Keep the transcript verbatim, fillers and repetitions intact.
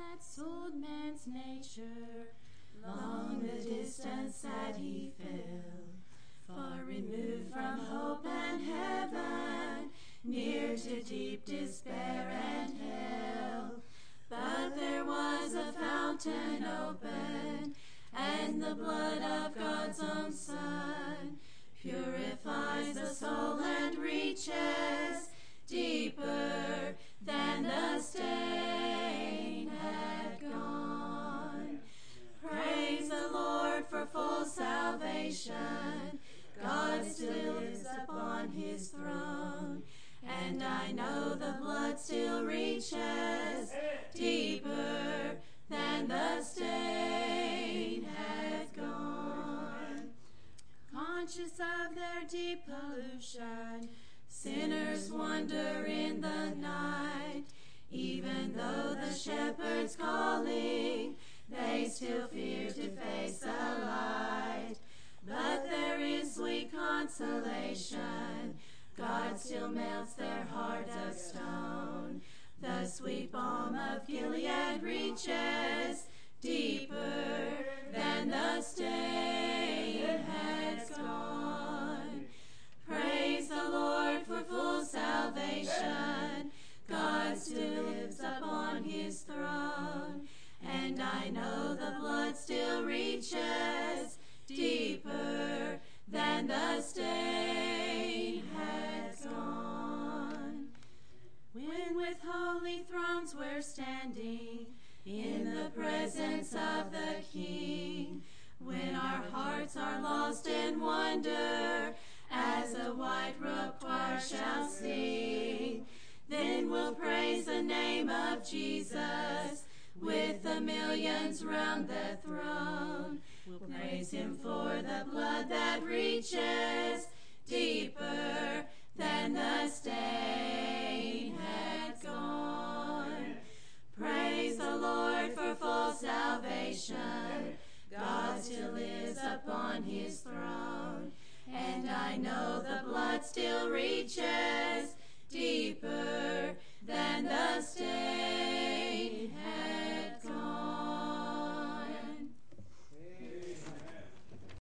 that sold man's nature. Long the distance that he fell, far removed from hope and heaven, near to deep despair and hell. But there was a fountain open, and the blood of God's own Son purifies the soul and reaches deeper than the stain had gone. Praise the Lord for full salvation. God still lives upon his throne, and I know the blood still reaches deeper than the stain had gone. Conscious of their deep pollution, sinners wander in the night. Even though the shepherd's calling, they still fear to face the light. But there is sweet consolation. God still melts their hearts of stone. The sweet balm of Gilead reaches deeper than the stain has gone. Praise the Lord for full salvation. God still lives upon his throne, and I know the blood still reaches deeper than the stain has gone. When with holy thrones we're standing in the presence of the King, when our hearts are lost in wonder as the white robe choir shall sing, then we'll praise the name of Jesus with the millions round the throne. We'll praise him for the blood that reaches deeper than the stain had gone. Praise the Lord for full salvation. God still lives upon his throne, and I know the blood still reaches deeper